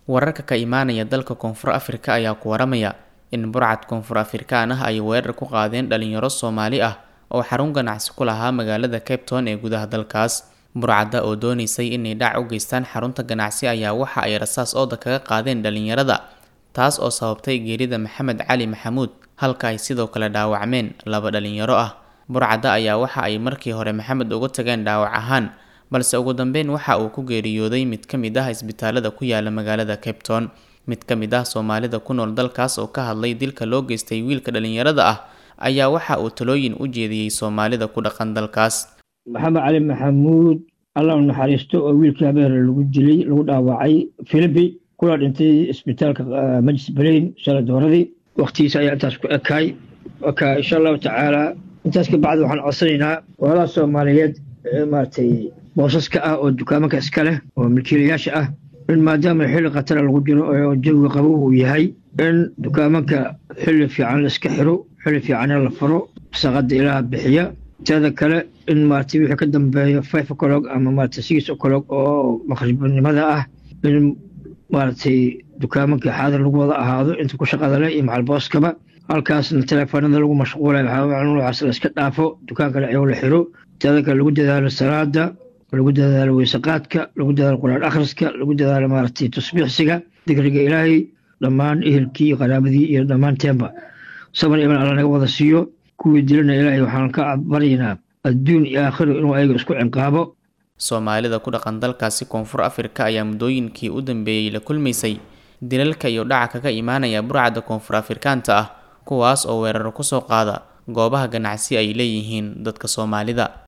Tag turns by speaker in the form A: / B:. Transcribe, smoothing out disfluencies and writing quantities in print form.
A: Wararka ka imaanaya dalka Koonfur Afrika ayaa ku waramaya in burcad Koonfur Afrikaan ah ay weerar ku qaadeen dhalinyaro Soomaali ah oo xarun ganacsi ku lahaa magaalada Cape Town ee gudaha dalkaas. Burcadda oo doonaysay inay dhac u geystaan xarunta ganacsi ayaa waxa ay rasaas ooda kaga qaadeen dhalinyarada, taas oo sababtay geerida Maxamed Cali Maxamuud, halka ay sidoo kale dhaawacmeen laba dhalinyaro ah. Burcadda ayaa waxa ay markii hore Maxamed uga tageen dhaawac ahaan, balse ugu dambeyn waxa uu ku geeriyooday mid ka mid ah isbitaalada ku yaala magaalada Cape Town. Mid ka mid ah Soomaalida ku nool dalkaas oo ka hadlay dilka loo geystay wiilka dhalinyarada ah ayaa waxa uu talooyin u jeediyay Soomaalida ku dhaqan dalkaas.
B: Maxamed Cali Maxamuud Allah u naxariisto oo wiilkii habeer lagu dilay lagu dhaawacay Filibi kula dhintay isbitaalka Majlis Baleyn shala dooradii waqtigiisa ayaa intaas ku ekay insha Allah tacaala intaas ka bacdi waxaan codsanaynaa walaalaha Soomaaliyeed maartay boosaska ah oo dukaamanka iska leh oo milkiilayaasha ah in maadaama xilli qatar lagu jiro oo jawiga qabow uu yahay in dukaamanka xilli fiican la iska xiro, xilli fiican la furo, shaqada Ilaaha bixiya. Tada kale in maartay wixii ka dambeeyo 5 o'clock ama maartay 6 o'clock oo maqribnimada ah in maartay dukaamanka xaadir lagu wada ahaado inta ku shaqada leh iyo macal booskaba halkaasna telefoonada lagu mashquulay waxa la iska dhaafo dukaanka la xiro. Tada kale lagu dadaalo salaada, lagu dadaalo weesaqaadka, lagu dadaalo quraan akhriska, lagu dadaalo maartay tasbiixsiga, dhigriga Ilaahay dhamaan ehelkii qaraabadii iyo dhamaan teemba sabar ibn Allah naga wada siiyo. kuwii dilana Ilaahay waxaan ka baryaynaa adduun iyo aakhiro inuu ayaga isku cinqaabo.
A: Soomaalida ku dhaqan dalkaasi Koonfur Afrika ayaa muddooyinkii u dambeeyay la kulmaysay dilalka iyo dhaca kaga imaanaya burcadda Koonfur Afrikaanta ah, kuwaas oo weerar ku soo qaada goobaha ganacsi ay leeyihiin dadka Soomaalida.